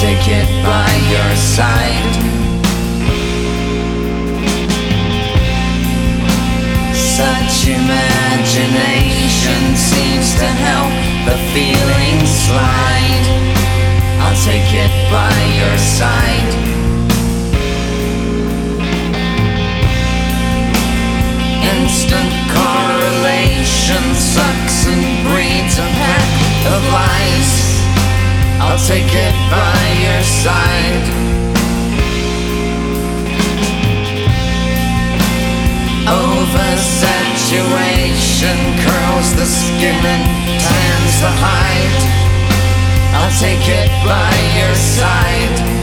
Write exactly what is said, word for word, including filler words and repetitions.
take it by your side. Such imagination seems to help the feelings slide. I'll take it by your side. Instant correlation sucks and breeds a pack of lies. I'll take it by your side. Oversaturation curls the skin and tans the hide. I'll take it by your side.